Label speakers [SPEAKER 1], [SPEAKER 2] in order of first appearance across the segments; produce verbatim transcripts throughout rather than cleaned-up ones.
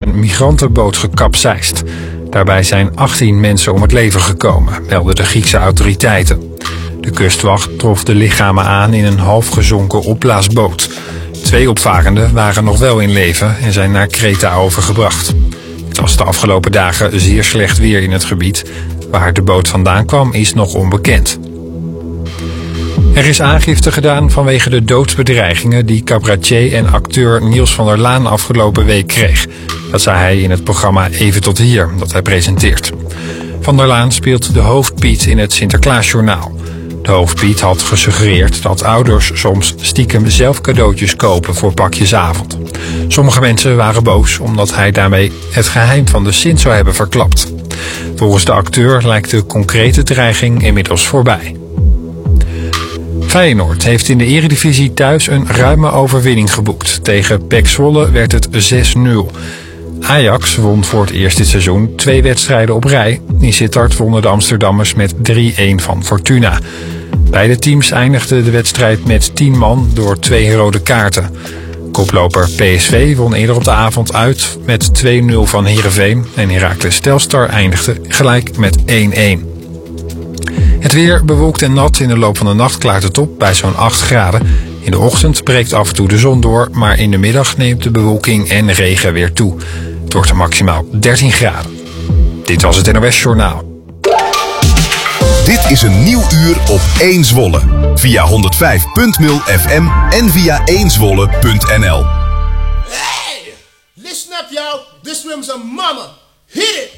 [SPEAKER 1] een migrantenboot gekapseist. Daarbij zijn achttien mensen om het leven gekomen, melden de Griekse autoriteiten. De kustwacht trof de lichamen aan in een halfgezonken opblaasboot. Twee opvarenden waren nog wel in leven en zijn naar Kreta overgebracht. Het was de afgelopen dagen zeer slecht weer in het gebied. Waar de boot vandaan kwam is nog onbekend. Er is aangifte gedaan vanwege de doodsbedreigingen die cabaretier en acteur Niels van der Laan afgelopen week kreeg. Dat zei hij in het programma Even tot hier, dat hij presenteert. Van der Laan speelt de hoofdpiet in het Sinterklaasjournaal. De hoofdpiet had gesuggereerd dat ouders soms stiekem zelf cadeautjes kopen voor pakjesavond. Sommige mensen waren boos omdat hij daarmee het geheim van de Sint zou hebben verklapt. Volgens de acteur lijkt de concrete dreiging inmiddels voorbij. Feyenoord heeft in de Eredivisie thuis een ruime overwinning geboekt. Tegen P E C Zwolle werd het zes nul. Ajax won voor het eerst dit seizoen twee wedstrijden op rij. In Sittard wonnen de Amsterdammers met drie-een van Fortuna. Beide teams eindigden de wedstrijd met tien man door twee rode kaarten. Koploper P S V won eerder op de avond uit met twee nul van Heerenveen. En Heracles Telstar eindigde gelijk met één-één. Het weer bewolkt en nat. In de loop van de nacht klaart het op bij zo'n acht graden. In de ochtend breekt af en toe de zon door, maar in de middag neemt de bewolking en regen weer toe. Het wordt er maximaal dertien graden. Dit was het N O S Journaal.
[SPEAKER 2] Dit is een nieuw uur op één Zwolle. Via honderd vijf punt nul F M en via één zwolle punt n l.
[SPEAKER 3] Hey! Listen up, y'all. This room's a mama. Hit it!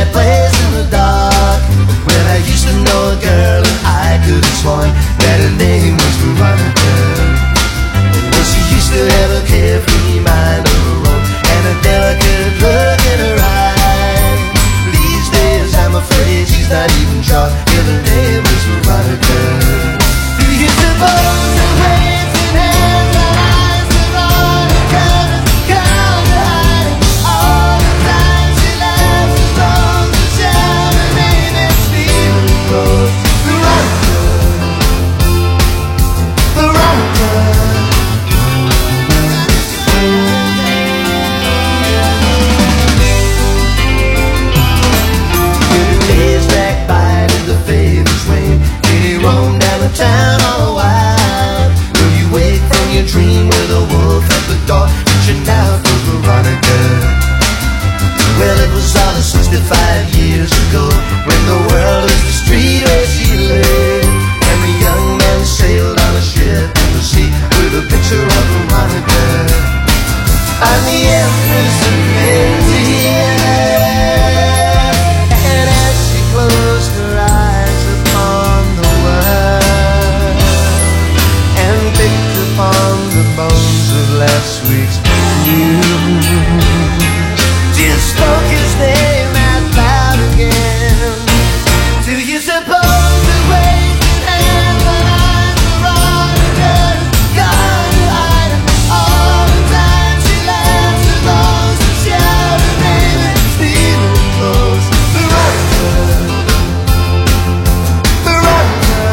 [SPEAKER 4] that place in the dark. Well, I used to know a girl and I could have sworn that her name was Veronica. Well, she used to have a carefree mind of her own and a delicate look in her eye. These days I'm afraid she's not even sure if her name is Veronica. Do you suppose the waves and hands and eyes Veronica come to hiding all the time she laughs and blows and shouts her name and stealing clothes? Veronica, Veronica. Days drag by and the favors wane. Did he roam down the town all a while? Will you wake from your dream with a wolf at the door, reaching out for Veronica? Well, it was all of sixty-five years ago, when the world was the street where she lived, and the young man sailed on a ship in the sea with a picture of Veronica on the Empress of India. And as she closed her eyes upon the world and picked upon the bones of last week's news, just spoke his name out loud again. Do you suppose the waves and hands and eyes Veronica gone to hide all the time she laughs and blows and shouts her name and stealing clothes? Veronica, Veronica.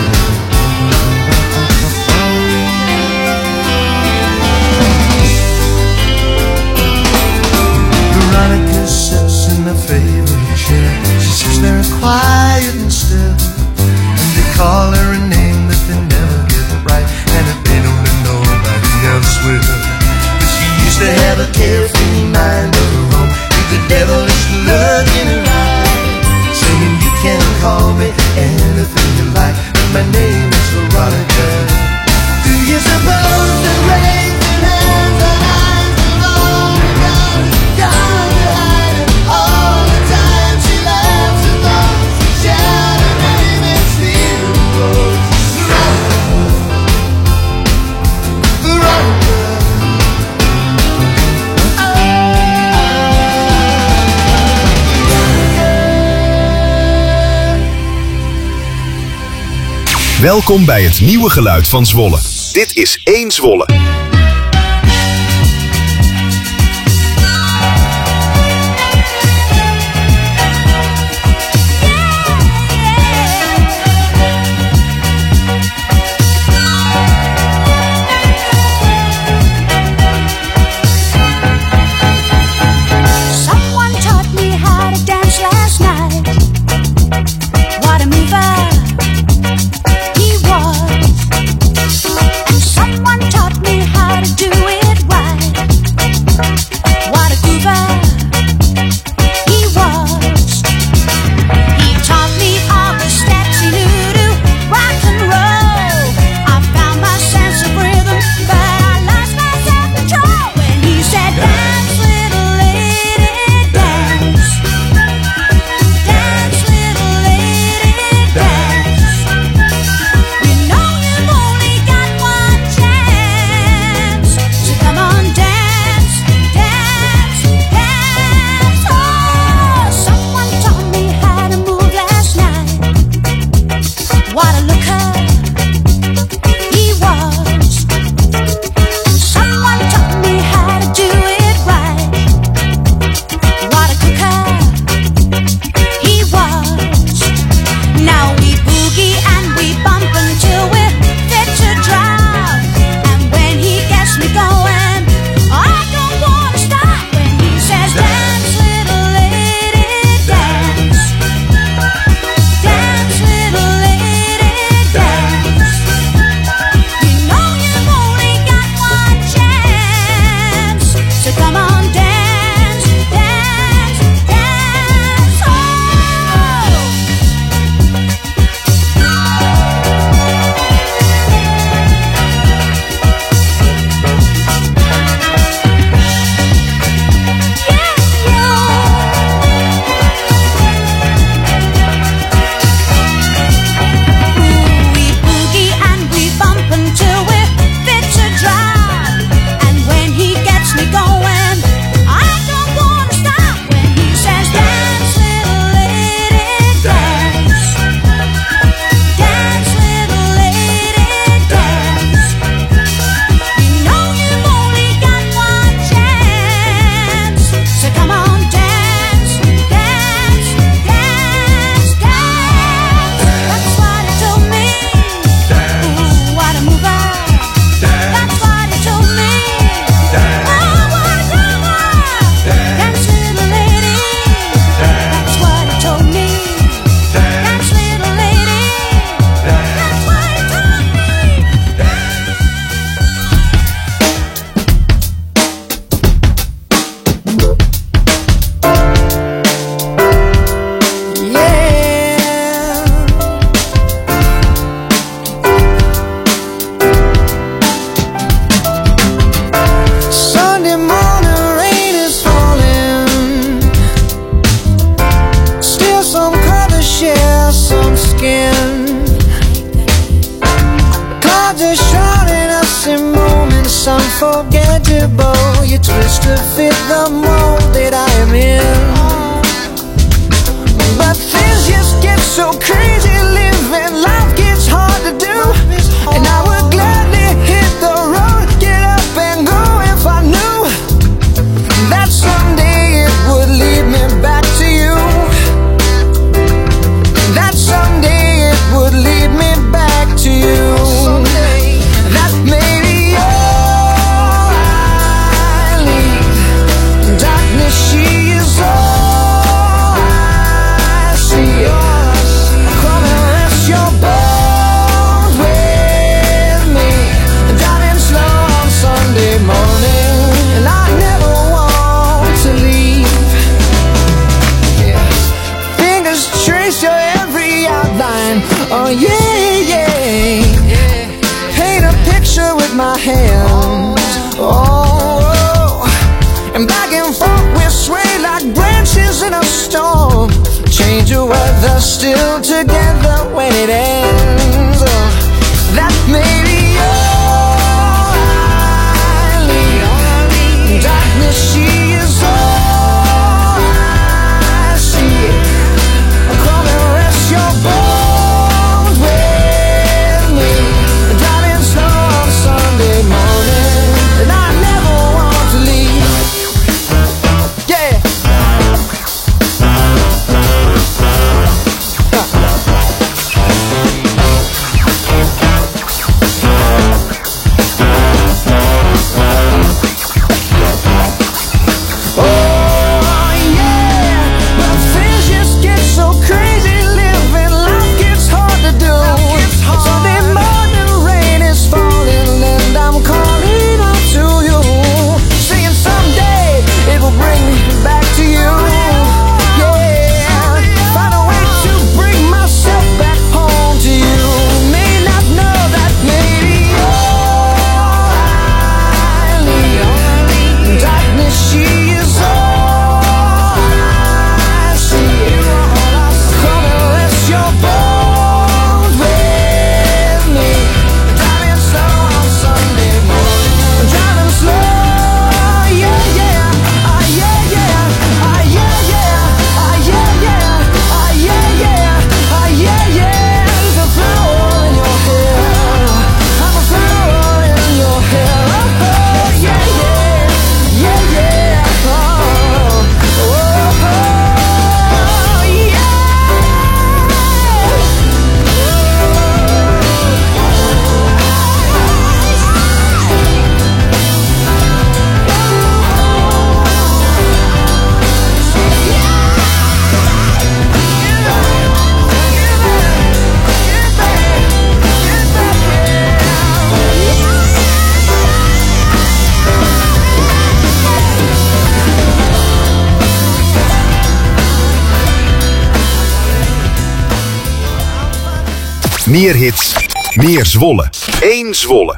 [SPEAKER 4] Veronica sits in the favorite chair. She sits there quiet and still, and they call her a name that they never get right, and if they don't, then nobody else will. But she used to have a carefree mind of her own, with the devilish look in her eye, saying you can call me anything you like, but my name is Veronica. Do you suppose that rains and hands and eyes Veronica gone to hide all the time she laughs and blows and shouts her name and stealing clothes? Veronica, Veronica.
[SPEAKER 2] Welkom bij het nieuwe geluid van Zwolle. Dit is één Zwolle.
[SPEAKER 5] Someone taught me how to dance last night. What a mover he was. And someone taught me how to do it right. What a groover he was. He taught me all the steps he knew to rock and roll. I found my sense of rhythm, but I lost my self-control when he said, dance, little lady, dance. Dance, little lady, dance. You know you've only got one chance, so come on, dance, dance, dance.
[SPEAKER 6] mold that I am in. But things just get so crazy, living life gets hard to do. And I would gladly hit the road, get up and go if I knew that someday it would lead me back to you. That someday it would lead me back to you. That maybe all I need. Darkness, she is all I see. Come and rest your bones with me, driving slow on Sunday morning, and I never want to leave. Yeah. Fingers trace your every outline. Oh yeah, yeah. Paint a picture with my hands. Oh, and back and forth we sway like branches in a storm. Change your weather, still together when it ends. Oh, that may be all I need. Darkness, she is all I see. Come and rest your bones with me, driving slow on Sunday morning, and I never want to leave. Yeah. Oh yeah, but things just get so crazy, living life gets hard to do. Sunday morning rain is falling and I'm calling out to you, saying someday it will bring me back to you. Yeah, find a way to bring myself back home to you. May not know that maybe all I need. Darkness, she is all I see. Come and rest your bones with me, driving slow on Sunday morning, driving slow. Yeah, yeah, ah, yeah, yeah, ah, yeah, yeah, ah, yeah, yeah, ah, yeah, yeah, ah, yeah, yeah. There's a flower in your hair. I'm a flower in your hair. Oh, oh, yeah, yeah, yeah, yeah. Oh, oh, oh, yeah.
[SPEAKER 2] Meer hits, meer Zwolle. Eén Zwolle.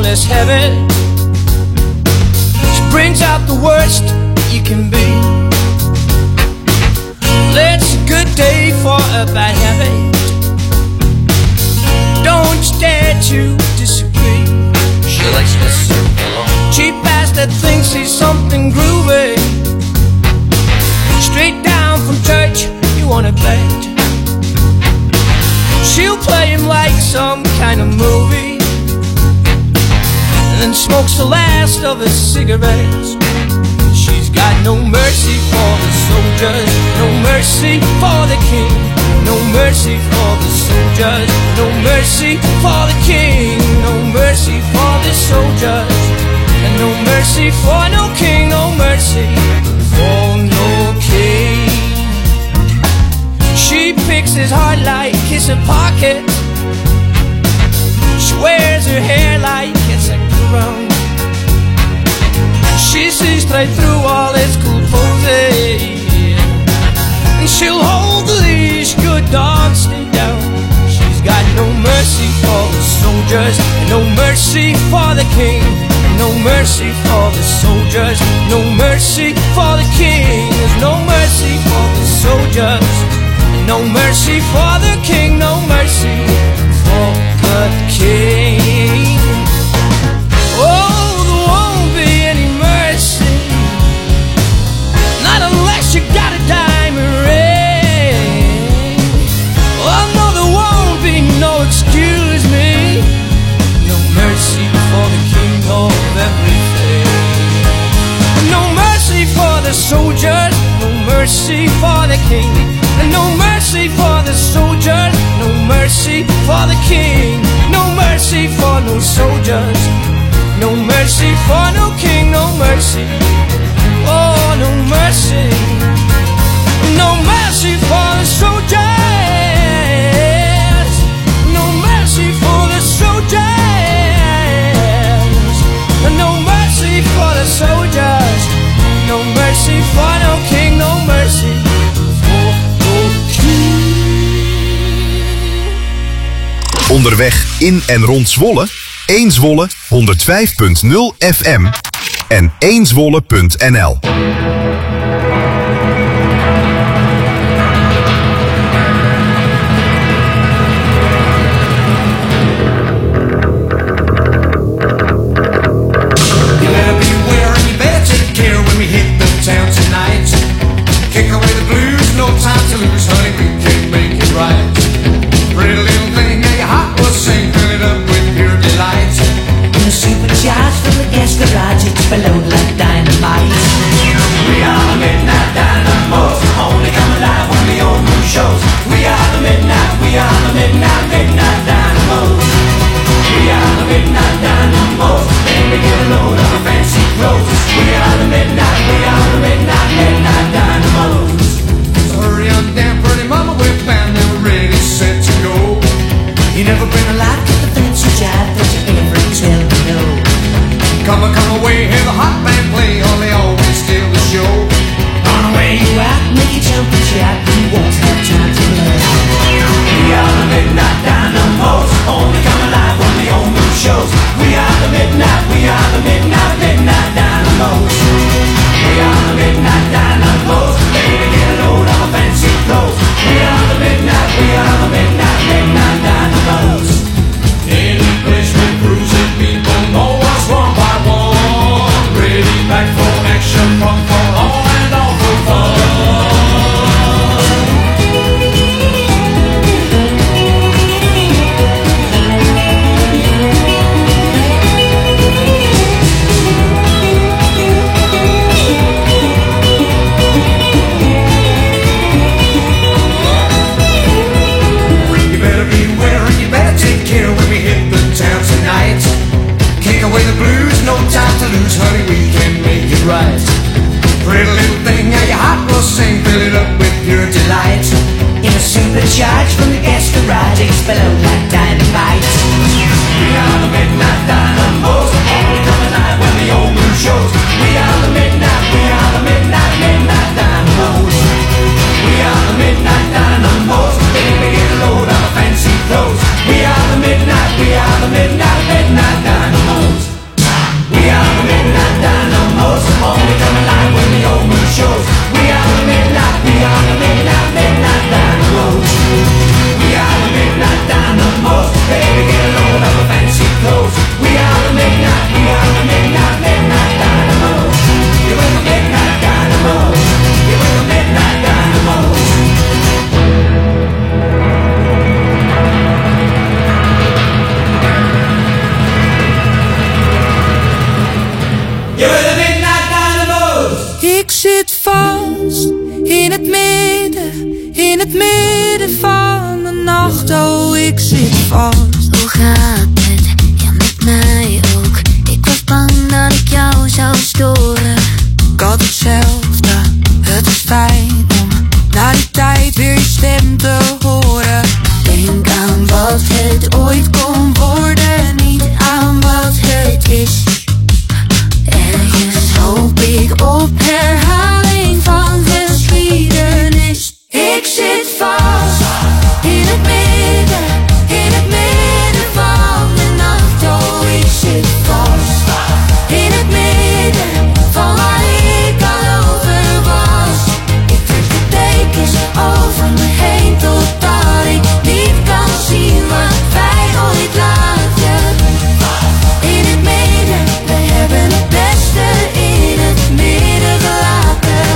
[SPEAKER 6] less heavy. She brings out the worst that you can be. It's a good day for a bad habit. Don't you dare to disagree.
[SPEAKER 7] She likes to sit alone.
[SPEAKER 6] Cheap bastard thinks he's something groovy. Straight down from church, you wanna bet. She'll play him like some kind of movie, and then smokes the last of his cigarettes. She's got no mercy for the soldiers, no mercy for the king, no mercy for the soldiers, no mercy for the king, no mercy for the soldiers, and no mercy for no king, no mercy for no king. She picks his heart like it's a pocket. She wears her hair like it's a crown. She sees straight through all his cool poses, and she'll hold the leash, good dog, stay down. She's got no mercy for the soldiers, no mercy for the king, no mercy for the soldiers, no mercy for the king. There's no mercy for the soldiers, no mercy for the king, no mercy for the king. Oh, there won't be any mercy, not unless you got a diamond ring. Oh no, there won't be no excuse me, no mercy for the king of everything. No mercy for the soldiers, no mercy for the king, and no mercy for the soldiers, no mercy for the king, no mercy for no soldiers, no mercy for no king, no mercy, oh no mercy, no mercy for the soldiers, no mercy for the soldiers, no mercy for the soldiers, no mercy for no king, no mercy.
[SPEAKER 2] Onderweg in en rond Zwolle, één Zwolle honderdvijf punt nul F M en één zwolle punt n l.
[SPEAKER 8] Kick away the blues, no time to lose, honey, we can make it right. Pretty little thing, now your heart will sing, fill it up with pure delight.
[SPEAKER 9] In a supercharged from the gas garage, it's explode like dynamite.
[SPEAKER 10] We are the midnight dynamos, only come alive when the old moon shows. We are the midnight, we are the midnight, midnight dynamos. We are the midnight dynamos, baby get a load of our fancy clothes. We are the midnight, we are the midnight, midnight dynamos.
[SPEAKER 8] So hurry on down, pretty mama, we're bound and we're ready, set to go.
[SPEAKER 9] You never been alive to the fancy jive that you ever tell me no.
[SPEAKER 8] Come on, come away, hear the hot band play, or they always steal the show.
[SPEAKER 9] On the way you out, make you jump and shout, you won't have time to play.
[SPEAKER 10] We are the midnight dynamos, only come alive when the old moon shows. We are the midnight, we are the midnight, midnight dynamos. We are the midnight dynamos, baby get a load of our fancy clothes. We are the midnight, we are the midnight, midnight dynamos. Any place we're cruising, people know us one by one. Ready back for action, fun for all and all for fun.
[SPEAKER 8] No time to lose, honey, we can make it right. Pretty little thing, now your heart will sing, fill it up with pure delight.
[SPEAKER 9] In a supercharged from the gas garage, explode like dynamite.
[SPEAKER 10] We are the midnight dynamos, only come alive when the old moon shows. We are the midnight, we are the midnight, midnight dynamos. We are the midnight dynamos, baby get a load of fancy clothes. We are the midnight, we are the midnight, midnight dynamos.
[SPEAKER 11] zit vast in het midden, in het midden van de nacht. Oh, ik zit vast.
[SPEAKER 5] Hoe gaat het? Ja, met mij ook. Ik was bang dat ik jou zou storen.
[SPEAKER 11] Ik had hetzelfde, het is fijn om na die tijd weer je stem te horen. Denk aan wat het ooit kon worden, niet aan wat het is. Ergens hoop ik op herhaling van geschiedenis. Ik zit vast in het midden, in het midden van de nacht. Oh, ik zit vast in het midden van waar ik al over was. Ik trek de dekens over me heen totdat ik niet kan zien wat wij ooit laten. In het midden, we hebben het beste in het midden gelaten.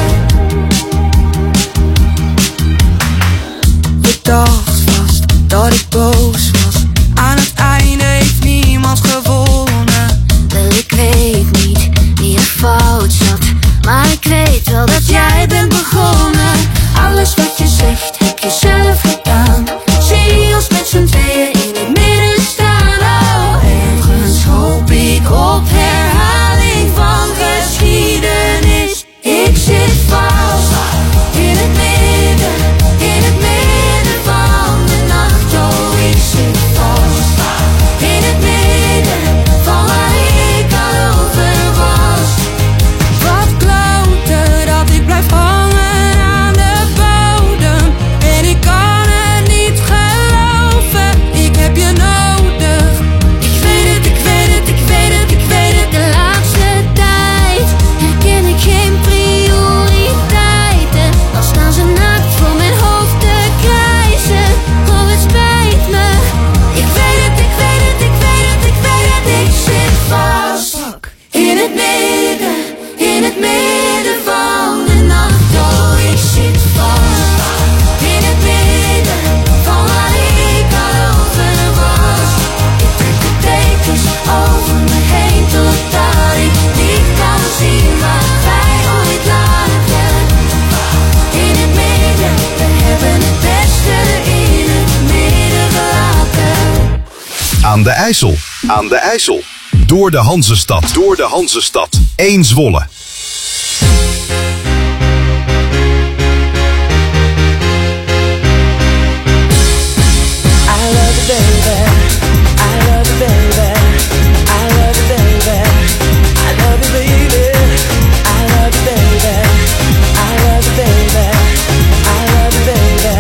[SPEAKER 11] Je dacht vast dat ik boos was. Aan het einde heeft niemand gewonnen.
[SPEAKER 5] Wel, ik weet niet wie er fout zat, maar ik weet wel dat jij bent begonnen.
[SPEAKER 11] Alles wat je zegt heb je zelf gedaan. Zie ons met z'n tweeën in het midden staan. Oh, ergens hoop ik op herhaling van geschiedenis. Ik zit vast in het midden, in het midden van de nacht. Oh, ik zit vast in het midden van waar ik al over was. Wat kloten dat ik blijf hangen aan de bodem. En ik kan het niet geloven, ik heb je nodig. Ik weet het, ik weet het, ik weet het, ik weet het.
[SPEAKER 5] De laatste tijd herken ik geen prioriteiten. Dan staan ze naakt voor mijn hoofd te krijzen. Oh, het spijt me.
[SPEAKER 11] Ik weet het, ik weet het, ik weet het, ik weet het. Ik zit vast in het midden, in het midden van de nacht. Oh, ik zit vast in het midden van waar ik al over was. Ik trek de dekens over me heen totdat ik niet kan zien wat wij ooit laten. In het midden, we hebben het beste in het midden gelaten.
[SPEAKER 2] Aan de IJssel, aan de IJssel. Door de Hanzestad, door de Hanzestad. Eén Zwolle.
[SPEAKER 6] I love you, baby. I love you, baby. I love you, baby. I love you, baby. I love you, baby. I love you, baby. I love you, baby.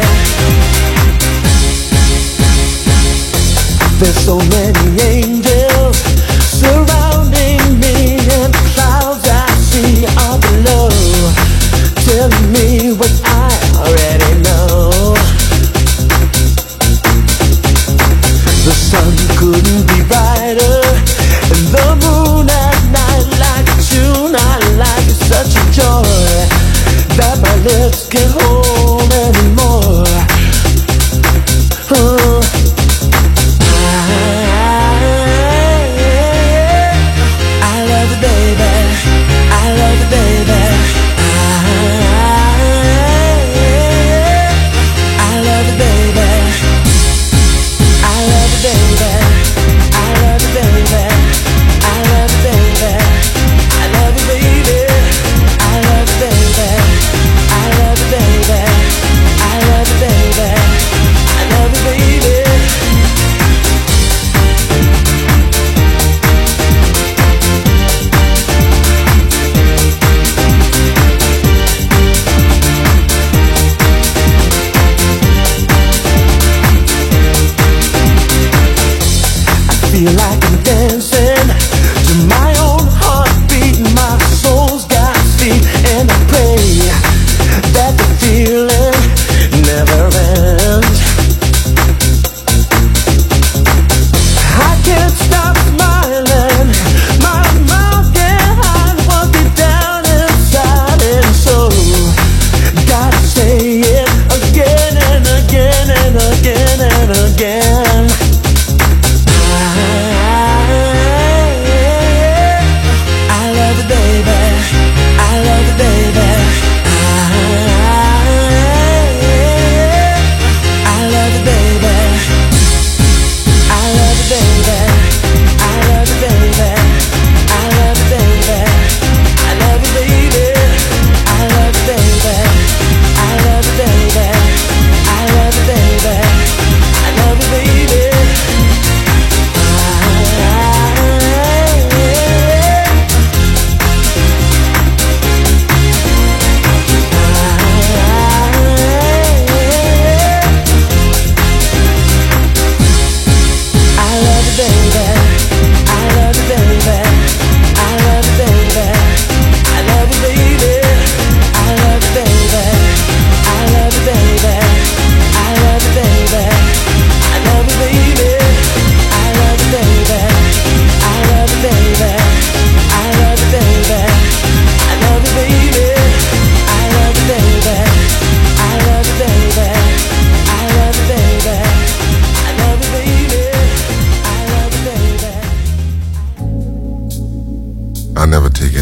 [SPEAKER 6] There's so many angels surrounding me and clouds I see.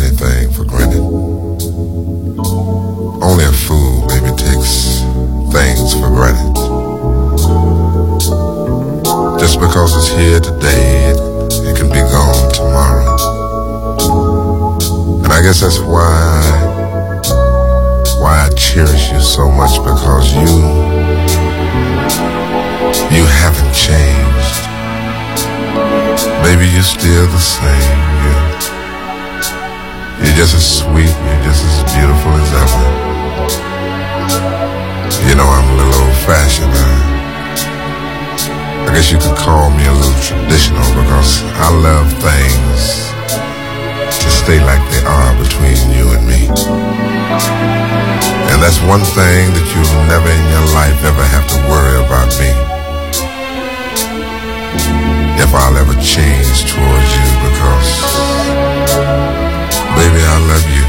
[SPEAKER 12] anything for granted. Only a fool maybe takes things for granted. Just because it's here today, it, it can be gone tomorrow. And I guess that's why, why I cherish you so much, because you, you haven't changed. Maybe you're still the same. You're, you're just as sweet, you're just as beautiful as ever. You know, I'm a little old-fashioned. I, I guess you could call me a little traditional, because I love things to stay like they are between you and me. And that's one thing that you'll never in your life ever have to worry about me. If I'll ever change towards you, because baby, I love you.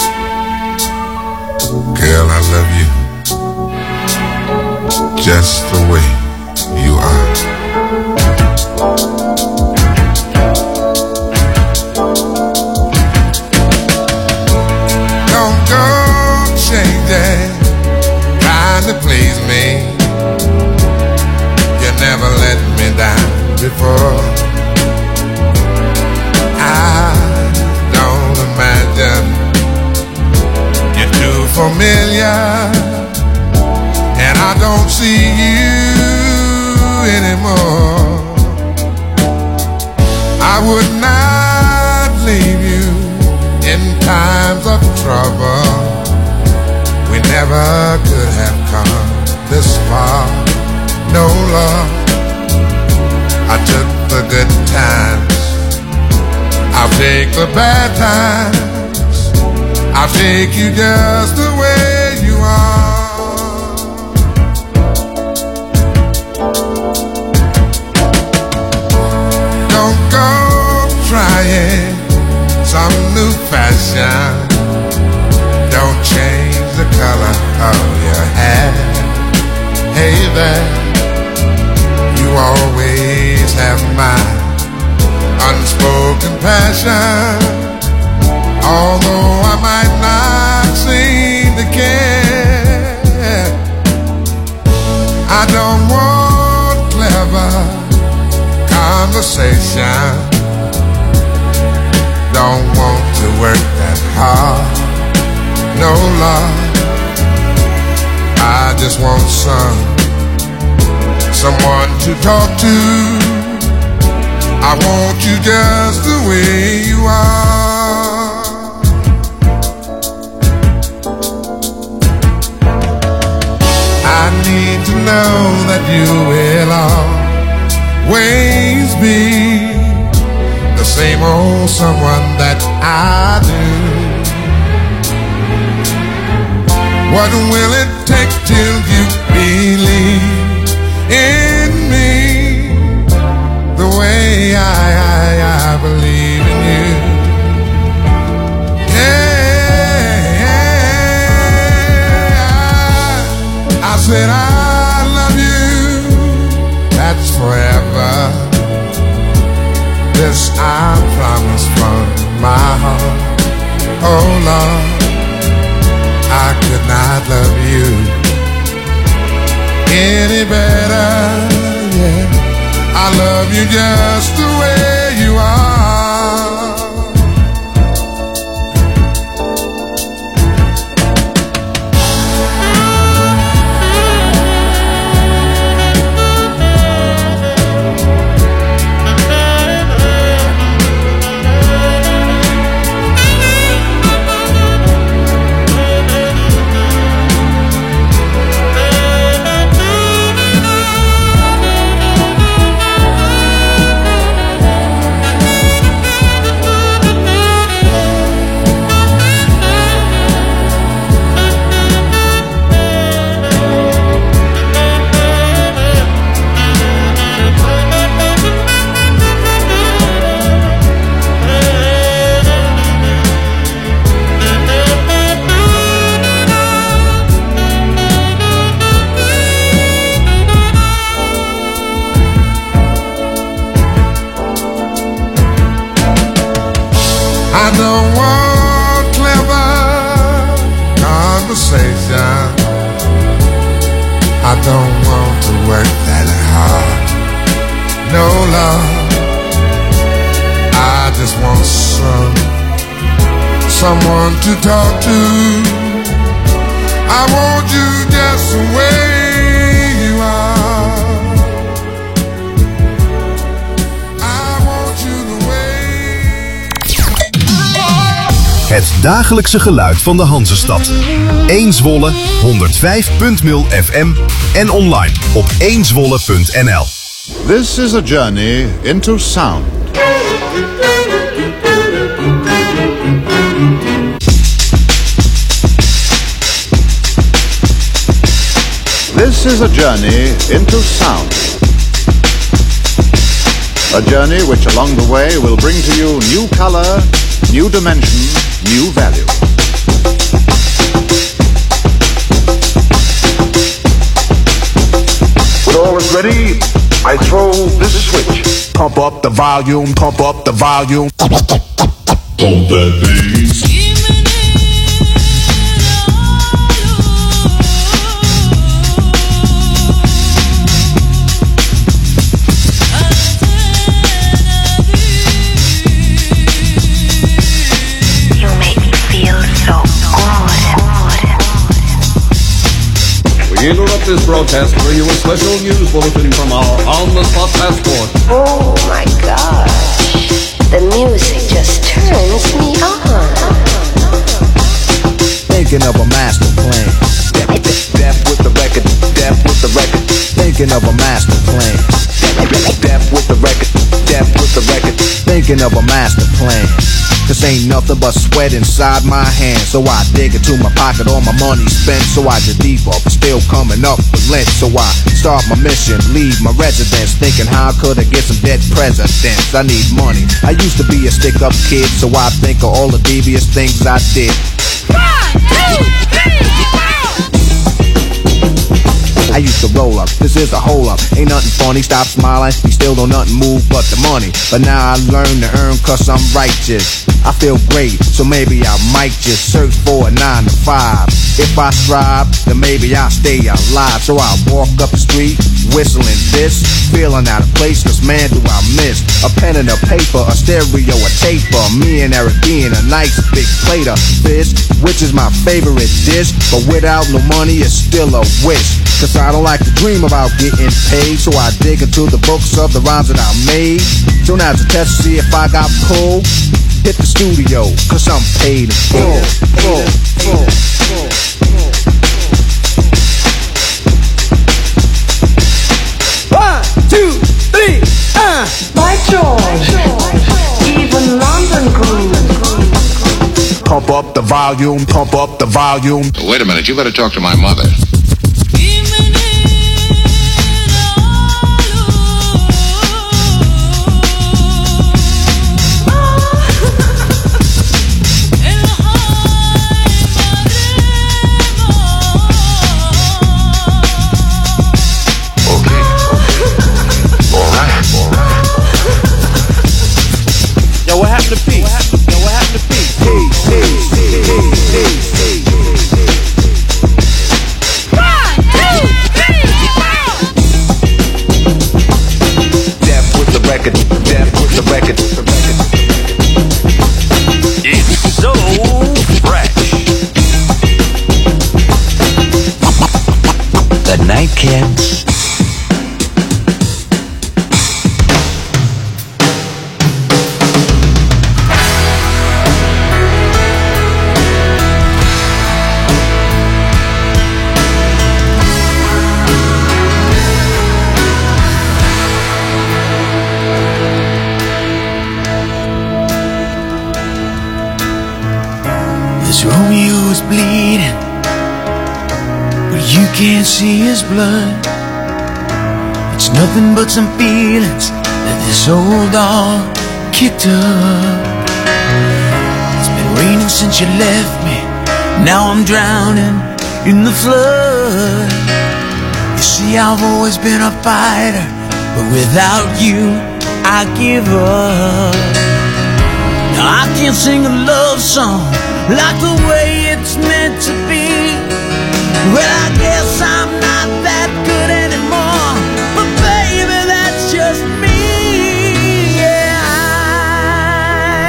[SPEAKER 12] Girl, I love you just the way you are. Don't go changing, trying to please me. You never let me down before. I don't imagine you're too familiar, and I don't see you anymore. I would not leave you in times of trouble. We never could have come this far. No love, I took the good times, I'll take the bad times, I'll take you just the way you are. Don't go trying some new fashion. Don't change the color of your hair. Hey there, you always have my unspoken passion. Although I might not seem to care, I don't want clever conversation. Don't want to work that hard. No love, I just want some someone to talk to. I want you just the way you are. I need to know that you will always be the same old someone that I do. What will it take till you believe in me the way I, I, I believe in you? Yeah, I, I said I love you, that's forever. This I promise from my heart. Oh Lord, I could not love you any better, yeah. I love you just the way you are. just want some, someone to talk to. I want you just the way you are. I want you the way.
[SPEAKER 2] Het dagelijkse geluid van de Hanzestad. één Zwolle, honderdvijf punt nul F M en online op één zwolle punt n l.
[SPEAKER 13] This is a journey into sound. This is a journey into sound. A journey which along the way will bring to you new color, new dimension, new value.
[SPEAKER 14] When all is ready, I throw this switch. Pump up the volume, pump up the volume. Pump that bass.
[SPEAKER 15] We interrupt this broadcast to bring you a special news bulletin from our on-the-spot passport.
[SPEAKER 16] Oh my gosh, the music just turns me on.
[SPEAKER 17] Thinking of a master plan. Death with the record, death with the record. Thinking of a master plan. Death with the record, death with the record. Thinking of a master plan. Cause ain't nothing but sweat inside my hands. So I dig into my pocket, all my money spent. So I get deeper, but still coming up with lint. So I start my mission, leave my residence, thinking how could I get some dead presidents. I need money. I used to be a stick-up kid, so I think of all the devious things I did. One, two, three, four. I used to roll up, this is a hole up. Ain't nothing funny, stop smiling. We still don't nothing move but the money. But now I learn to earn cause I'm righteous. I feel great, so maybe I might just search for a nine to five. If I strive, then maybe I'll stay alive. So I walk up the street, whistling this, feeling out of place, cause man do I miss a pen and a paper, a stereo, a taper. Me and Eric being a nice big plate of fish, which is my favorite dish. But without no money, it's still a wish. Cause I don't like to dream about getting paid. So I dig into the books of the rhymes that I made. So now's a test to see if I got pulled. Hit the studio, cause I'm paid in full, full, full, full.
[SPEAKER 6] One, two, three, uh.
[SPEAKER 18] By George, even London groove.
[SPEAKER 14] Pump up the volume, pump up the volume.
[SPEAKER 19] Wait a minute, you better talk to my mother.
[SPEAKER 6] Yo, what happened to peace? Yo, what happened to peace? Peace, peace, peace, peace, peace.
[SPEAKER 10] One, two, three, four.
[SPEAKER 17] Death with the record, death with the record.
[SPEAKER 10] It's so fresh. Good night, kids.
[SPEAKER 6] Romeo is bleeding, but you can't see his blood. It's nothing but some feelings that this old dog kicked up. It's been raining since you left me, now I'm drowning in the flood. You see, I've always been a fighter, but without you, I give up. Now I can't sing a love song like the way it's meant to be. Well, I guess I'm not that good anymore, but baby, that's just me. Yeah, I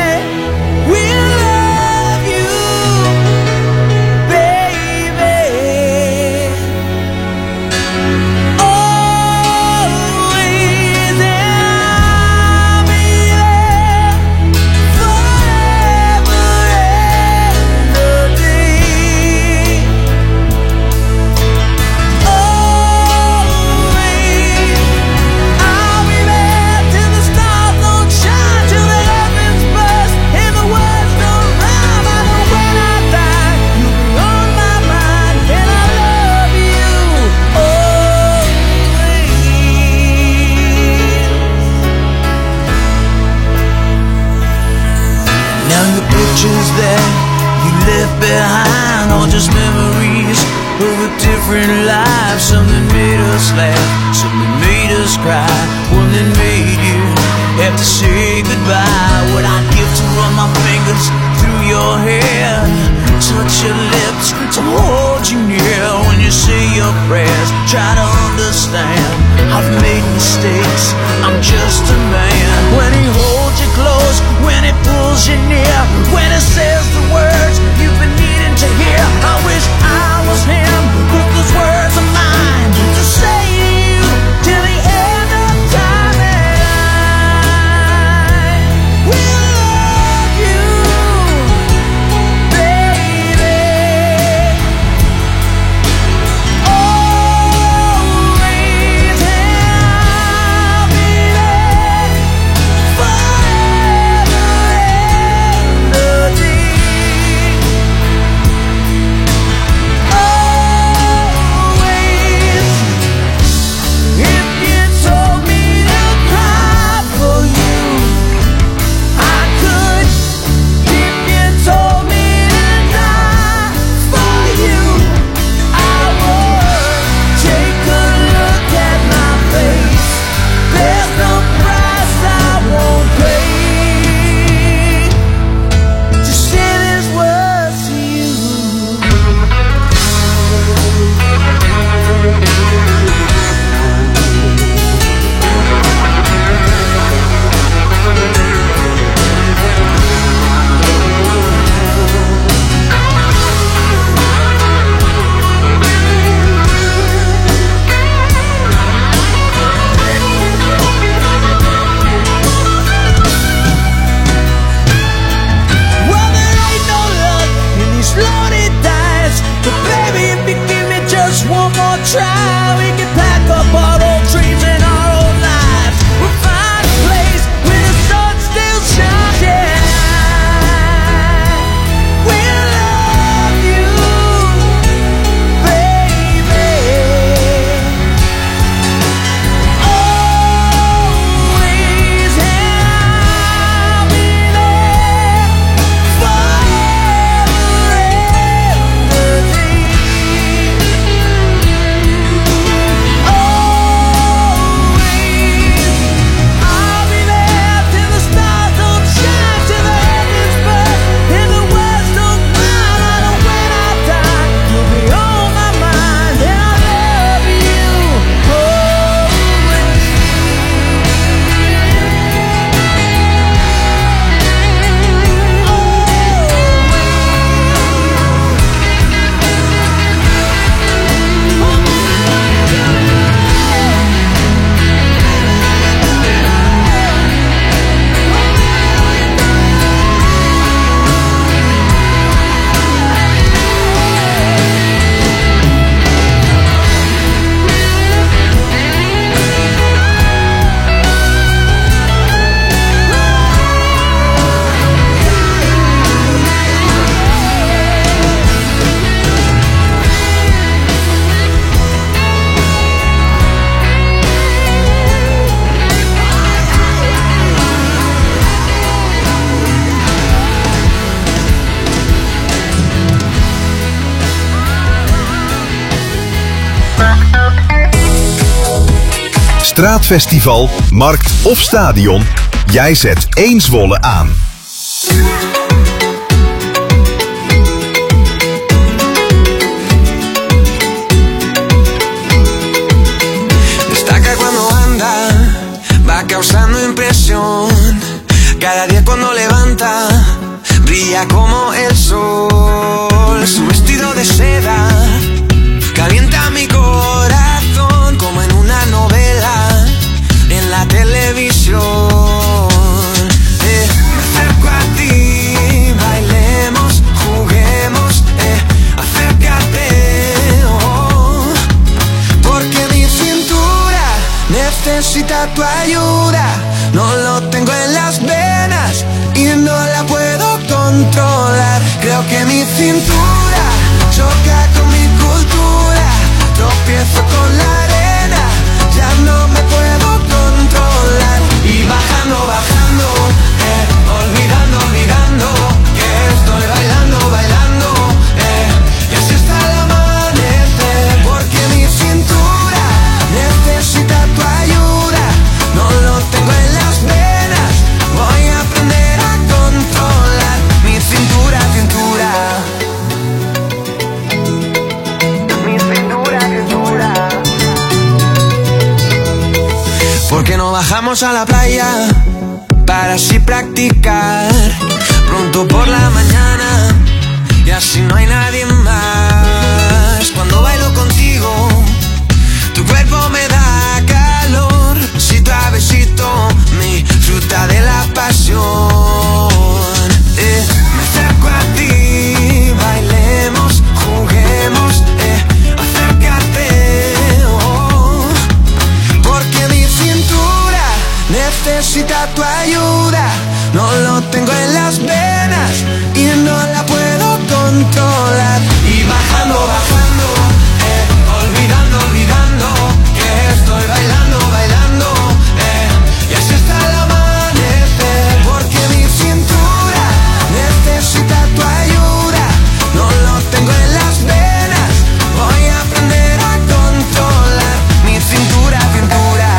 [SPEAKER 6] just memories of a different life. Something made us laugh, something made us cry, one that made you have to say goodbye. What I'd give to run my fingers through your hair, touch your lips, to hold you near when you say your prayers. Try to understand, I've made mistakes, I'm just a man. When he holds you close, when he pulls you near, when he says the words you've been needing to hear. I wish I was him, but those words are mine to say to you till the end of time. And I will love you, baby, always, and I'll be there forever and a day. Always, if you told me to cry for you, I could. If you told me to die for you, I would. Take a look at my face, there's no price I won't pay to say these words to you. Well, there ain't no luck in these loaded dice, but baby, if you give me just one more try, we can pack up our old dreams and our old lives. We'll find a place where the sun still shines. Yeah, we'll love you, baby, always, and I'll be there forever and a day. Always, I'll be there till the stars don't shine, till the heavens burn, and the words don't mind. I know when I die, you'll be on my mind, and I love you always.
[SPEAKER 2] Straatfestival, markt of stadion, jij zet één Zwolle aan.
[SPEAKER 6] Destaca cuando anda, va causando impresión. Cada día cuando levanta, brilla como el sol. Su vestido de seda calienta mi corazón como en una novela en la televisión. Eh, me acerco a ti, bailemos, juguemos, eh, acércate, oh, porque mi cintura necesita tu ayuda. No lo tengo en las venas y no la puedo controlar. Creo que mi cintura choca con mi cultura. Tropiezo con la arena, ya no me puedo controlar. Y bajando, bajando, eh, olvidando, olvidando que estoy bailando, bailando, eh, y así bajamos a la playa para así practicar. Pronto por la mañana y así no hay nadie más. Cuando bailo contigo, tu cuerpo me da calor. Besito a besito, mi fruta de la pasión. Eh, me acerco a ti, bailemos, juguemos. Eh, acércate, oh, porque mi cintura necesita tu ayuda. No lo tengo en las venas y no la puedo controlar. Y bajando, bajando, eh, olvidando, olvidando que estoy bailando, bailando, eh, y así hasta el amanecer. Porque mi cintura necesita tu ayuda. No lo tengo en las venas, voy a aprender a controlar mi cintura, cintura.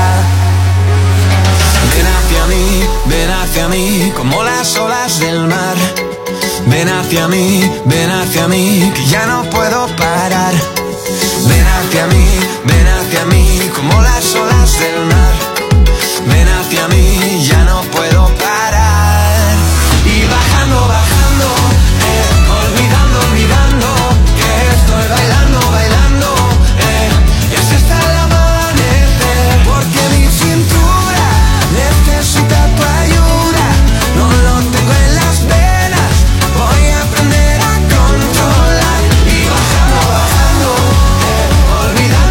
[SPEAKER 6] Ven hacia mí, ven hacia mí, como las olas del mar. Ven hacia mí, ven hacia mí, que ya no puedo parar. Ven hacia mí, ven hacia mí, como las olas del mar. Ven hacia mí, ya no puedo parar. Y bajando, bajando, eh, olvidando, olvidando que estoy bailando, bailando, eh, y así hasta el amanecer. Porque mi cintura necesita tu ayuda. No lo tengo en las venas, voy a aprender a controlar. Y bajando, bajando, eh, olvidando.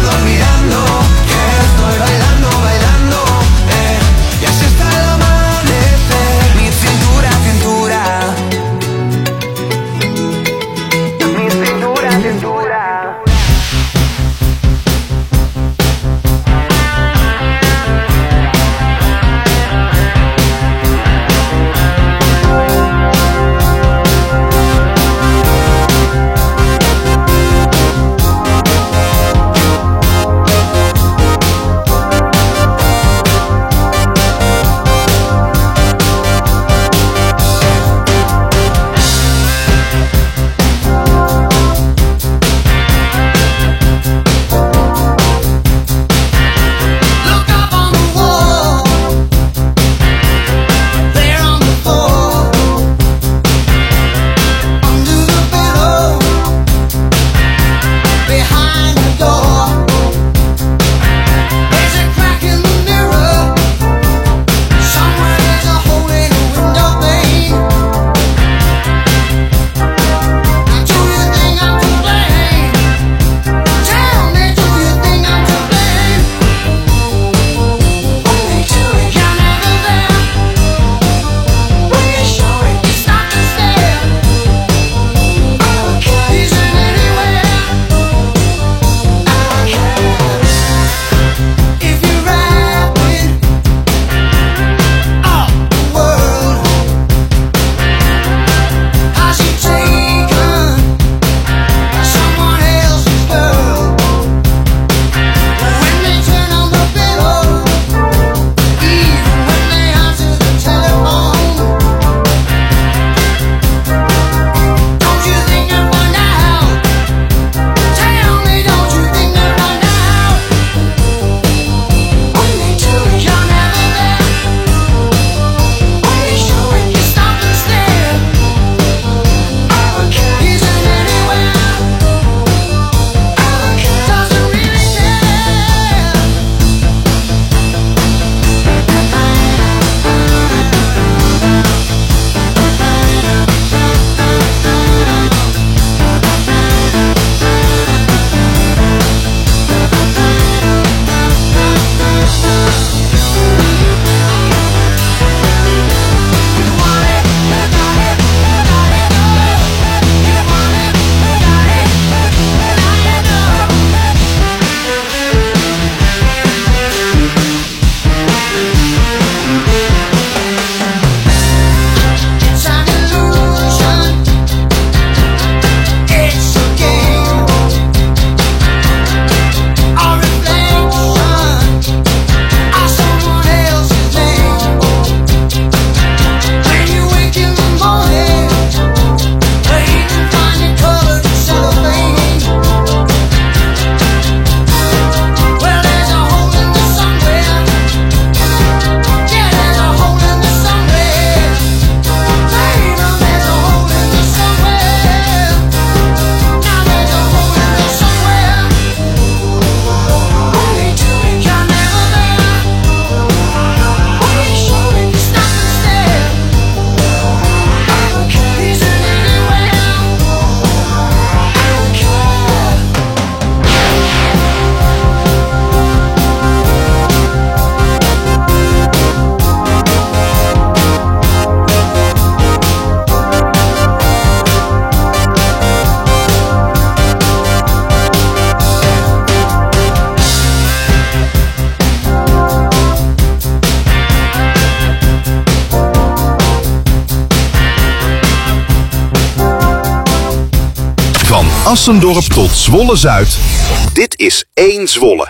[SPEAKER 2] Assendorp tot Zwolle-Zuid. Dit is één Zwolle.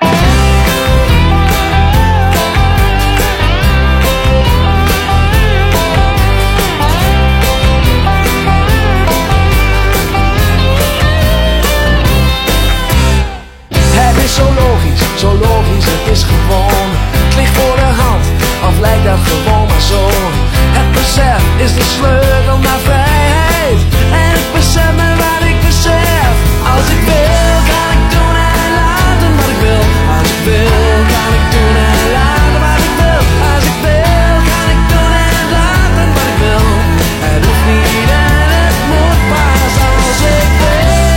[SPEAKER 6] Het is zo logisch, zo logisch, het is gewoon. Het ligt voor de hand, of lijkt dat gewoon maar zo. Het besef is de sleutel naar vrijheid. En ik besef me wat ik besef. Als ik wil, kan ik doen en laten wat ik wil. Als ik wil, kan ik doen en laten wat ik wil. Als ik wil, kan ik doen en laten wat ik wil. Het hoeft niet en het moet pas als ik wil.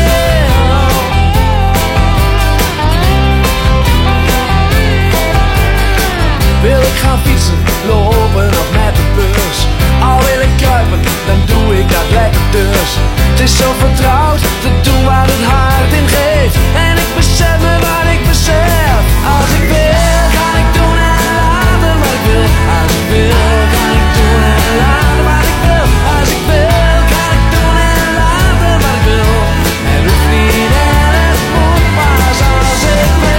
[SPEAKER 6] Wil ik gaan fietsen, lopen of met de bus? Al wil ik kruipen, dan doe ik dat lekker dus. Het is zo vertrouwd, te doen waar het hart in geeft. En ik besef me wat ik besef. Als ik wil, kan ik doen en laten wat ik wil. Als ik wil, kan ik doen en laten wat ik wil. Als ik wil, kan ik doen en laten wat ik wil. Het hoeft niet en het moet pas als ik wil.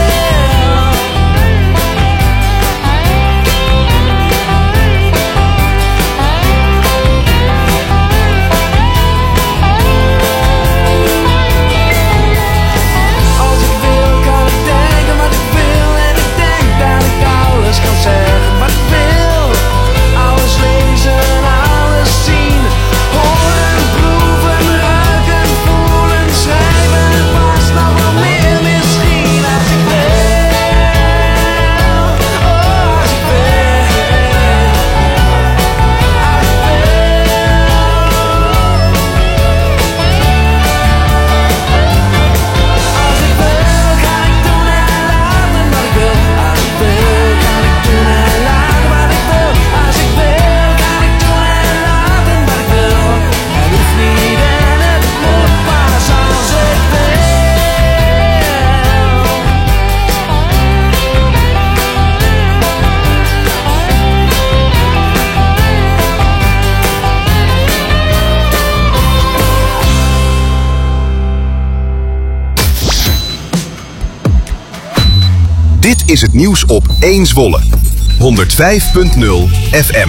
[SPEAKER 2] Dit is het nieuws op één Zwolle. honderdvijf punt nul F M.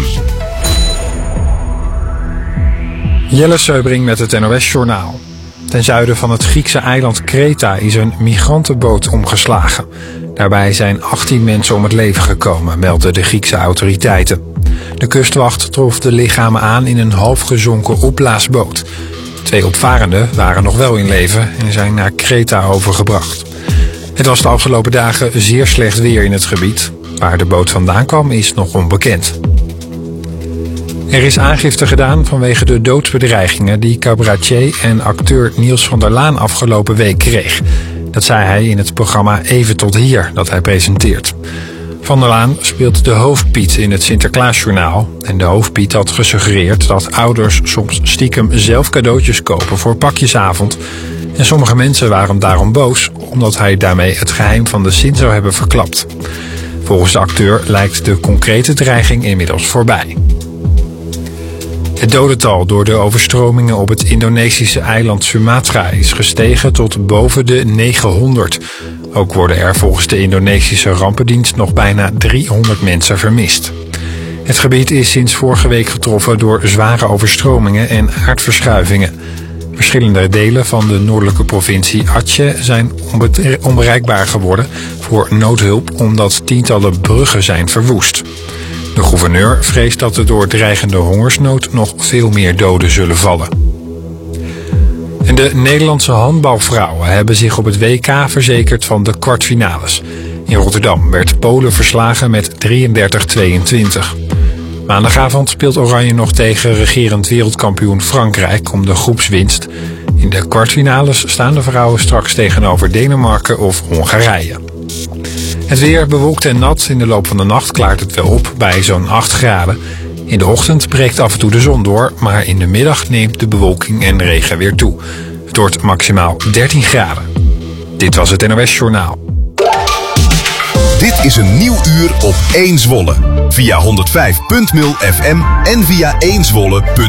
[SPEAKER 1] Jelle Seubring met het N O S-journaal. Ten zuiden van het Griekse eiland Kreta is een migrantenboot omgeslagen. Daarbij zijn achttien mensen om het leven gekomen, melden de Griekse autoriteiten. De kustwacht trof de lichamen aan in een halfgezonken opblaasboot. Twee opvarenden waren nog wel in leven en zijn naar Kreta overgebracht. Het was de afgelopen dagen zeer slecht weer in het gebied. Waar de boot vandaan kwam is nog onbekend. Er is aangifte gedaan vanwege de doodsbedreigingen die cabaretier en acteur Niels van der Laan afgelopen week kreeg. Dat zei hij in het programma Even tot hier dat hij presenteert. Van der Laan speelt de hoofdpiet in het Sinterklaasjournaal. En de hoofdpiet had gesuggereerd dat ouders soms stiekem zelf cadeautjes kopen voor pakjesavond. En sommige mensen waren daarom boos, omdat hij daarmee het geheim van de Sint zou hebben verklapt. Volgens de acteur lijkt de concrete dreiging inmiddels voorbij. Het dodental door de overstromingen op het Indonesische eiland Sumatra is gestegen tot boven de negenhonderd. Ook worden er volgens de Indonesische rampendienst nog bijna driehonderd mensen vermist. Het gebied is sinds vorige week getroffen door zware overstromingen en aardverschuivingen. Verschillende delen van de noordelijke provincie Aceh zijn onbereikbaar geworden voor noodhulp omdat tientallen bruggen zijn verwoest. De gouverneur vreest dat er door dreigende hongersnood nog veel meer doden zullen vallen. En de Nederlandse handbalvrouwen hebben zich op het W K verzekerd van de kwartfinales. In Rotterdam werd Polen verslagen met drieëndertig tweeëntwintig. Maandagavond speelt Oranje nog tegen regerend wereldkampioen Frankrijk om de groepswinst. In de kwartfinales staan de vrouwen straks tegenover Denemarken of Hongarije. Het weer bewolkt en nat. In de loop van de nacht klaart het wel op bij zo'n acht graden. In de ochtend breekt af en toe de zon door, maar in de middag neemt de bewolking en regen weer toe. Het wordt maximaal dertien graden. Dit was het N O S-journaal.
[SPEAKER 2] Dit is een nieuw uur op één Zwolle. Via honderdvijf punt nul F M en via één Zwolle punt n l.